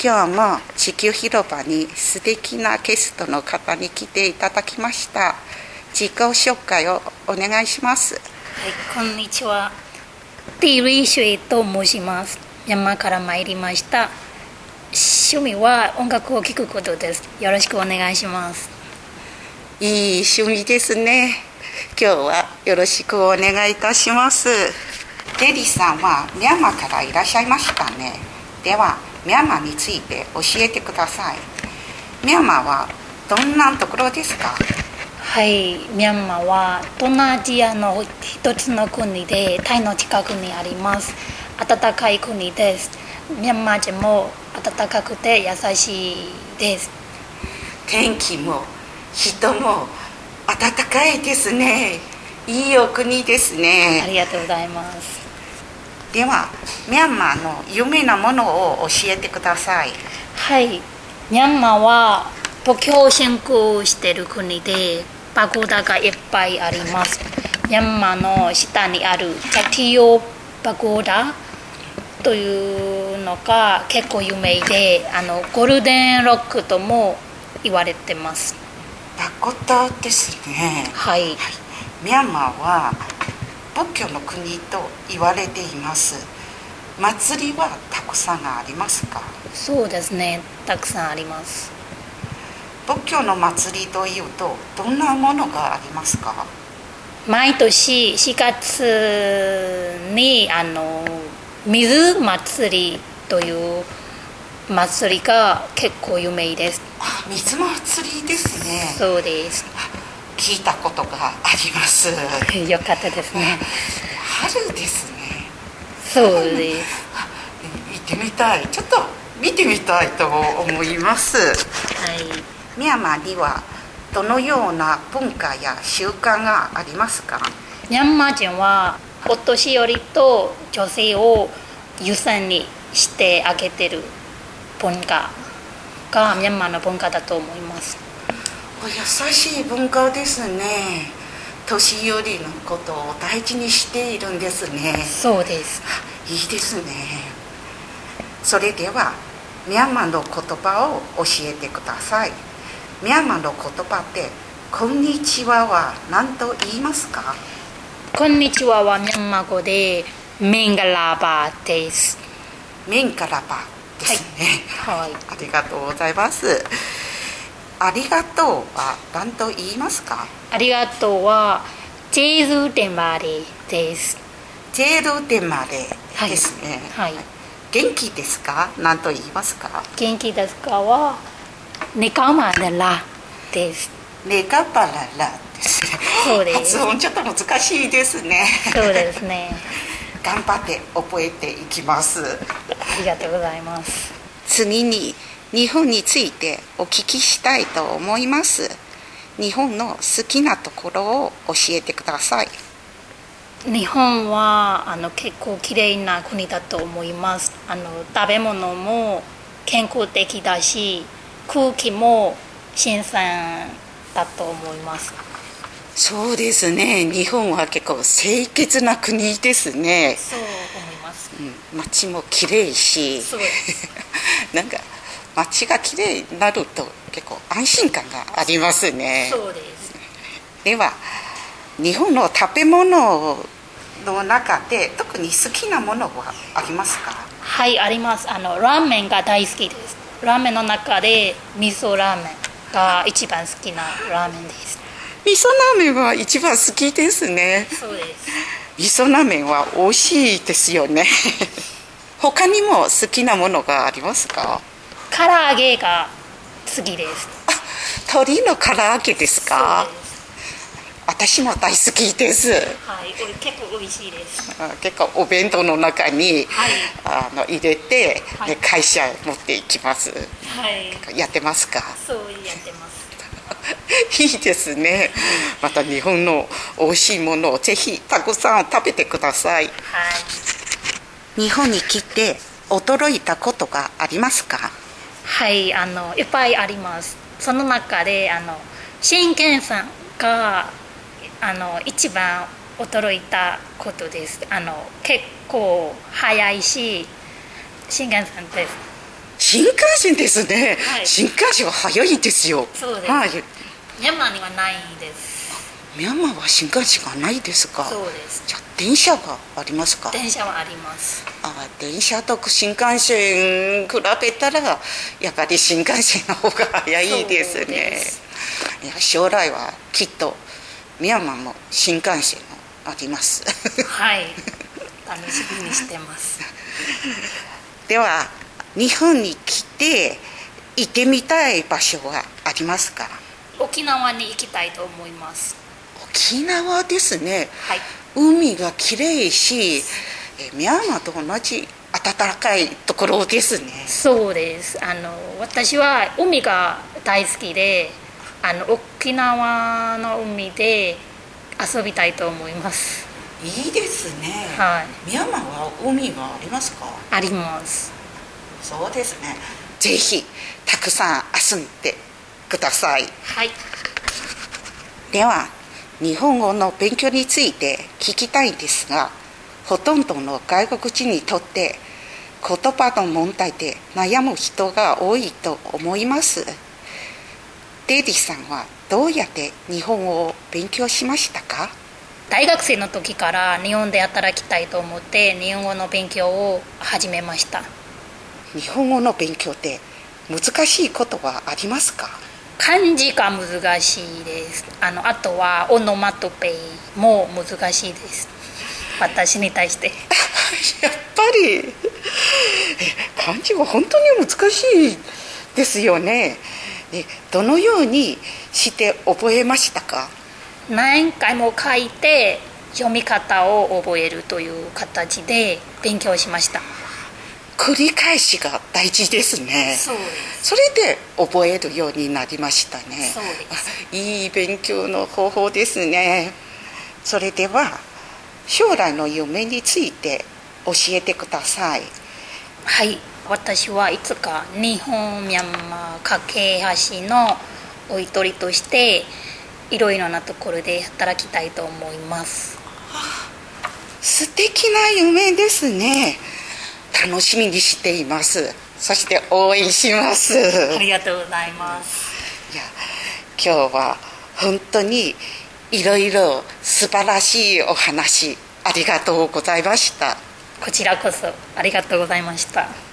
今日も地球広場に素敵なゲストの方に来ていただきました。自己紹介をお願いします。 はい、こんにちは。ティリシュエと申します。ミャンマーから参りました。趣味は音楽を聴くことです。よろしくお願いします。 いい趣味ですね。今日はよろしくお願いいたします。ゲリさんはミャンマーからいらっしゃいましたね。ではミャンマーについて教えてください。ミャンマーはどんなところですか？ はい、ミャンマーは東南アジアの一つの国でタイの近くにあります。暖かい国です。ミャンマー人も暖かくて優しいです。 天気も人も暖かいですね。いいお国ですね。 ありがとうございます。 ではミャンマーの有名なものを教えてください。 はい、ミャンマーは仏教を信仰している国でパゴダがいっぱいあります。ミャンマーの下にあるジャティオパゴダというのが結構有名で、ゴールデンロックとも言われてます。 パゴダですね。 はい、 ミャンマーは仏教の国と言われています。祭りはたくさんありますか？ そうですね、たくさんあります。 仏教の祭りというとどんなものがありますか？ 毎年4月に水祭りという祭りが結構有名です。 水祭りですね。 そうです。 聞いたことがあります。 よかったですね。 春ですね。 そうです。 行ってみたい。ちょっと見てみたいと思います。 はい。 ミャンマーにはどのような文化や習慣がありますか？ ミャンマー人はお年寄りと女性を優先にしてあげてる文化がミャンマーの文化だと思います。 優しい文化ですね。年寄りのことを大事にしているんですね。 そうです。 いいですね。それではミャンマーの言葉を教えてください。ミャンマーの言葉ってこんにちはは何と言いますか？ こんにちははミャンマー語でメンガラバです。 メンガラバですね。 はい、 ありがとうございます。ありがとうは何と言いますか？ ありがとうはジェーズデマレです。 ジェールデマレですね。 はい。 元気ですか？何と言いますか？ 元気ですかはネカマララです。 ネガバララですね。 そうです。 発音ちょっと難しいですね。 そうですね。 頑張って覚えていきます。 ありがとうございます。 次に日本についてお聞きしたいと思います。日本の好きなところを教えてください。 日本は結構きれいな国だと思います。食べ物も健康的だし空気も新鮮だと思います。 そうですね。日本は結構清潔な国ですね。 そう思います。 街もきれいし、 そうですなんか街がきれいになると結構安心感がありますね。 そうです。 では日本の食べ物の中で特に好きなものはありますか？ はい、あります。ラーメンが大好きです。ラーメンの中で味噌ラーメンが一番好きなラーメンです。 味噌ラーメンは一番好きですね。 そうです。 味噌ラーメンは美味しいですよね。他にも好きなものがありますか？ 唐揚げが好きです。 鶏の唐揚げですか？ そうです。 私も大好きです。 はい、これ結構美味しいです。 結構お弁当の中に、 はい、 入れて、 はい、 会社へ持っていきます。 はい、 やってますか？ そうやってます。 いいですね。また日本の美味しいものをぜひたくさん食べてください。 はい。 日本に来て驚いたことがありますか？ はい、いっぱいあります。その中で新幹線が一番驚いたことです。結構早いし新幹線です。 新幹線ですね、 はい、 新幹線は早いですよ。 そうです、 はい、 ミャンマーにはないです。 ミャンマーは新幹線がないですか。 そうです。 じゃあ電車がありますか。 電車はあります。 電車と新幹線比べたらやっぱり新幹線の方が早いですね。いや将来はきっとミャンマーも新幹線もありますはい楽しみにしてますでは日本に来て行ってみたい場所はありますか。 沖縄に行きたいと思います。 沖縄ですね、 はい、 海がきれいしミャンマーと同じ暖かいところですね。 そうです。私は海が大好きで沖縄の海で遊びたいと思います。 いいですね、 はい、 ミャンマーは海はありますか。 あります。 そうですね、ぜひたくさん遊んでください。 はい、 では日本語の勉強について聞きたいんですが、ほとんどの外国人にとって言葉の問題で悩む人が多いと思います。デイリーさんはどうやって日本語を勉強しましたか。 大学生の時から日本で働きたいと思って日本語の勉強を始めました。 日本語の勉強って難しいことはありますか。 漢字が難しいです。あとはオノマトペも難しいです。私に対してやっぱり漢字は本当に難しいですよね。どのようにして覚えましたか。 何回も書いて読み方を覚えるという形で勉強しました。 繰り返しが大事ですね。 そうです。 それで覚えるようになりましたね。 そうです。 いい勉強の方法ですね。それでは将来の夢について教えてください。 はい、私はいつか日本ミャンマー架け橋のお一人としていろいろなところで働きたいと思います。 素敵な夢ですね。楽しみにしています。そして応援します。 ありがとうございます。 いや、今日は本当にいろいろ素晴らしいお話ありがとうございました。 こちらこそありがとうございました。